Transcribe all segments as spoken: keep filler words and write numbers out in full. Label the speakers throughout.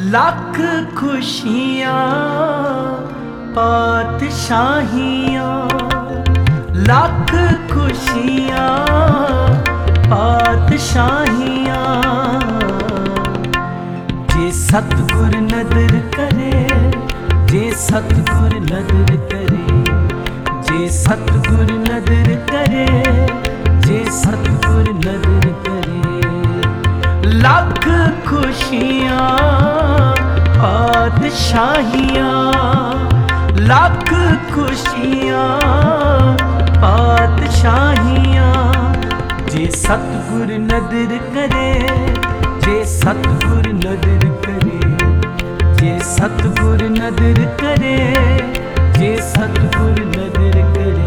Speaker 1: ਲੱਖ ਖੁਸ਼ੀਆਂ ਪਾਤਸ਼ਾਹੀਆਂ, ਲੱਖ ਖੁਸ਼ੀਆਂ ਪਾਤਸ਼ਾਹੀਆਂ। ਜੇ ਸਤਿਗੁਰ ਨਦਰ ਕਰੇ, ਜੇ ਸਤਿਗੁਰ ਨਦਰ ਕਰੇ, ਜੇ ਸਤਿਗੁਰ ਨਦਰ ਕਰੇ, ਜੇ ਸਤਿਗੁਰ ਨਦਰ ਕਰੇ। ਲੱਖ ਖੁਸ਼ੀਆਂ ਪਾਤਸ਼ਾਹੀਆਂ, ਲੱਖ ਖੁਸ਼ੀਆਂ ਪਾਤਸ਼ਾਹੀਆਂ। ਜੇ ਸਤਿਗੁਰ ਨਦਰ ਕਰੇ, ਜੇ ਸਤਿਗੁਰ ਨਦਰ ਕਰੇ, ਜੇ ਸਤਿਗੁਰ ਨਦਰ ਕਰੇ, ਜੇ ਸਤਿਗੁਰ ਨਦਰ ਕਰੇ।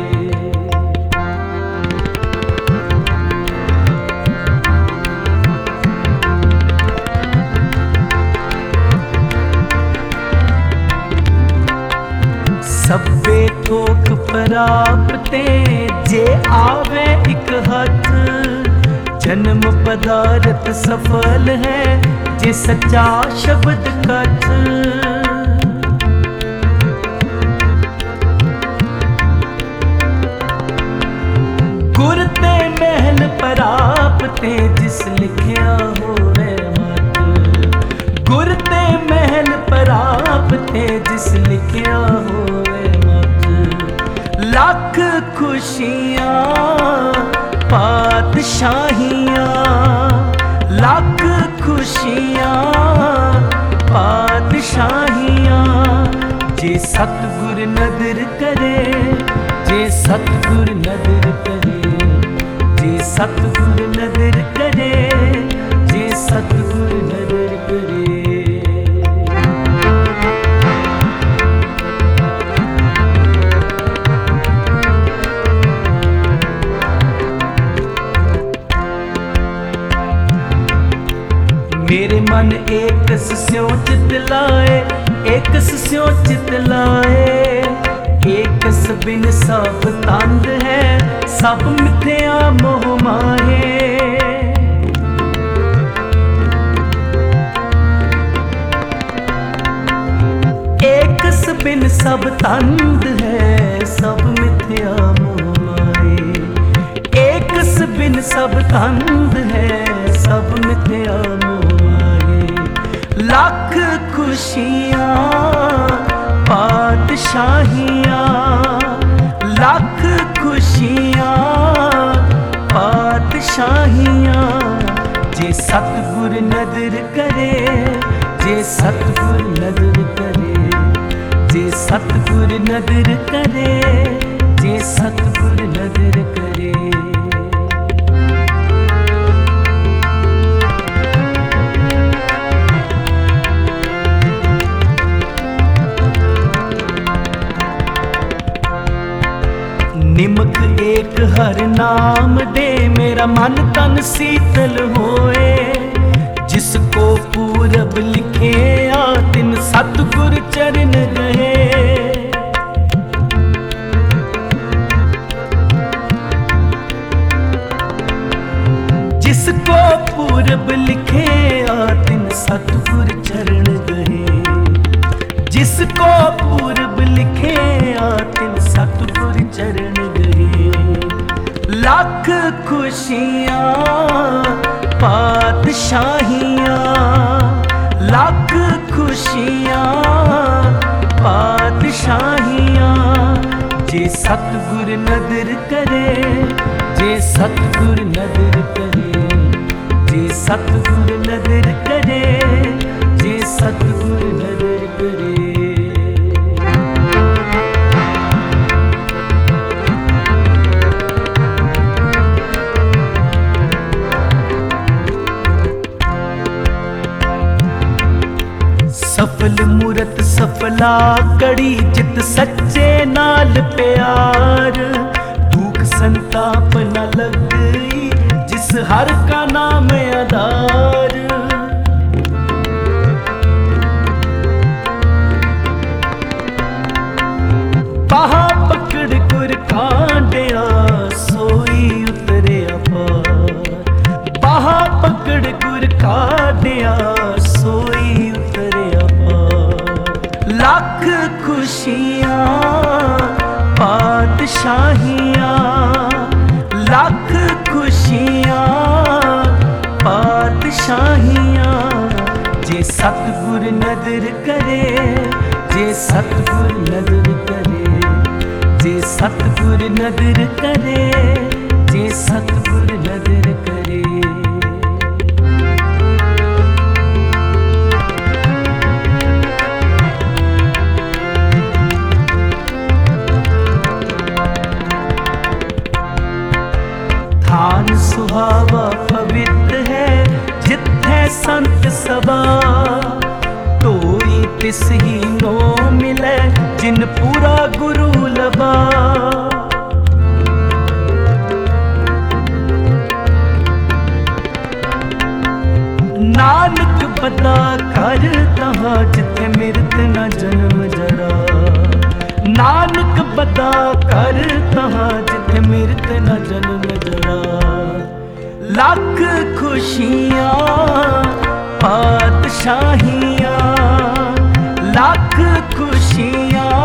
Speaker 1: ਸਭੇ ਠੋਕ ਪ੍ਰਾਪਤੇ ਜੇ ਆਵੇ ਇੱਕ ਹੱਥ। ਜਨਮ ਪਦਾਰਥ ਸਫਲ ਹੈ ਜੇ ਸੱਚਾ ਸ਼ਬਦ ਕਥ। ਗੁਰ ਤੇ ਮਹਿਲ ਪ੍ਰਾਪਤੇ ਜਿਸ ਲਿਖਿਆ ਹੋਵੇ ਮਤ। ਗੁਰ ਤੇ ਮਹਿਲ ਪ੍ਰਾਪਤੇ ਜਿਸ ਲਿਖਿਆ ਹੋਵੇ ਮਤ। ਲੱਖ ਖੁਸ਼ੀਆਂ ਪਾਤਸ਼ਾਹੀਆਂ, ਲੱਖ ਖੁਸ਼ੀਆਂ ਪਾਤਸ਼ਾਹੀਆਂ। ਜੇ ਸਤਿਗੁਰ ਨਦਰ ਕਰੇ, ਜੇ ਸਤਿਗੁਰ ਨਦਰ ਕਰੇ, ਜੇ ਸਤਿਗੁਰ ਨਦਰ ਕਰੇ, ਜੇ ਸਤਿਗੁਰ ਨਦਰ ਕਰੇ। मेरे मन एक स्यों चित लाए, एक स्यों चित लाए। एक बिन सब तंद है, सब मिथ्या मोह माहे। एक बिन सब तंद है, सब मिथ्या मोह माहे। एक बिन सब तंद है, सब मिथ्या मोह। ਲੱਖ ਖੁਸ਼ੀਆਂ ਪਾਤਸ਼ਾਹੀਆਂ, ਲੱਖ ਖੁਸ਼ੀਆਂ ਪਾਤਸ਼ਾਹੀਆਂ। ਜੇ ਸਤਿਗੁਰ ਨਦਰ ਕਰੇ, ਜੇ ਸਤਿਗੁਰ ਨਦਰ ਕਰੇ, ਜੇ ਸਤਿਗੁਰ ਨਦਰ ਕਰੇ, ਜੇ ਸਤਿਗੁਰ ਨਦਰ ਕਰੇ। निमक एक हर नाम दे, मेरा मन तन शीतल होए। जिसको पूरब लिखे आ, तिन सतगुर चरण गए। जिसको पूरब लिखे आ, तिन सतगुर चरण गए। जिसको पूरब लिखे आ, तिन सतगुर चरण गए। ਲੱਖ ਖੁਸ਼ੀਆਂ ਪਾਤਸ਼ਾਹੀਆਂ, ਲੱਖ ਖੁਸ਼ੀਆਂ ਪਾਤਸ਼ਾਹੀਆਂ। ਜੇ ਸਤਿਗੁਰ ਨਦਰ ਕਰੇ, ਜੇ ਸਤਿਗੁਰ ਨਦਰ ਕਰੇ, ਜੇ ਸਤਿਗੁਰ ਨਦਰ ਕਰੇ, ਜੇ ਸਤਿਗੁਰ ਨਦਰ ਕਰੇ। सफल मूरत सफला कड़ी, जित सच्चे नाल प्यार। दुख संताप न लगई, जिस हर का नाम आधार। बाहा पकड़ गुर कांडिया, सोई उतरे अपार। बाहा पकड़ गुर कांडिया, सोई उतरे ਪਾਤਸ਼ਾਹੀਆਂ ਲੱਖ ਖੁਸ਼ੀਆਂ ਪਾਤਸ਼ਾਹੀਆਂ ਜੇ ਸਤਿਗੁਰ ਨਦਰ ਕਰੇ ਜੇ ਸਤਿਗੁਰ ਨਦਰ ਕਰੇ ਜੇ ਸਤਿਗੁਰ ਨਦਰ ਕਰੇ ਜੇ ਸਤਿਗੁਰ ਨਦਰ ਕਰੇ। ਥਾਨ ਸੁਹਾਵਾ ਪਵਿੱਤ ਹੈ ਜਿੱਥੇ ਸੰਤ ਸਭਾ ਤੋਈ ਤਿਸ ਹੀ ਨੋ ਮਿਲੇ ਜਿਨ ਪੂਰਾ ਗੁਰੂ ਲਬਾ। ਨਾਨਕ ਬਦਾ ਕਰ ਤਹਾਂ ਜਿੱਥੇ ਮਿਰਤ ਨ ਜਨਮ ਜਰਾ ਨਾਨਕ ਬਦਾ ਕਰ ਤਹਾਂ ਜਿੱਥੇ ਮਿਰਤ ਨ ਜਨਮ ਜਰਾ। ਲੱਖ ਖੁਸ਼ੀਆਂ ਪਾਤਸ਼ਾਹੀਆਂ ਲੱਖ ਖੁਸ਼ੀਆਂ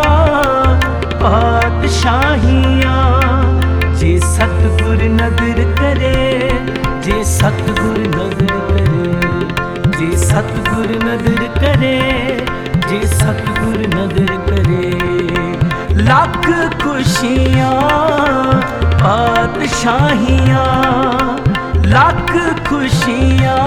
Speaker 1: ਪਾਤਸ਼ਾਹੀਆਂ ਜੇ ਸਤਿਗੁਰ ਨਦਰ ਕਰੇ ਜੇ ਸਤਿਗੁਰ ਨਦਰ ਕਰੇ ਜੇ ਸਤਿਗੁਰ ਨਦਰ ਕਰੇ ਜੇ ਸਤਿਗੁਰ ਨਦਰ ਕਰੇ। ਲੱਖ ਖੁਸ਼ੀਆਂ ਪਾਤਸ਼ਾਹੀਆਂ ਲੱਖ ਖੁਸ਼ੀਆਂ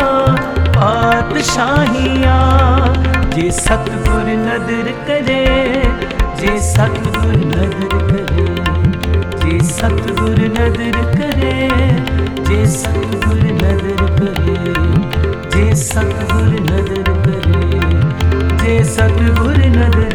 Speaker 1: ਪਾਤਸ਼ਾਹੀਆਂ ਜੇ ਸਤਿਗੁਰ ਨਦਰ ਕਰੇ ਜੇ ਸਤਿਗੁਰ ਨਦਰ ਕਰੇ ਜੇ ਸਤਿਗੁਰ ਨਦਰ ਕਰੇ ਜੇ ਸਤਿਗੁਰ ਨਦਰ ਕਰੇ ਜੇ ਸਤਿਗੁਰ ਨਦਰ ਕਰੇ ਜੇ ਸਤਿਗੁਰ ਨਦਰ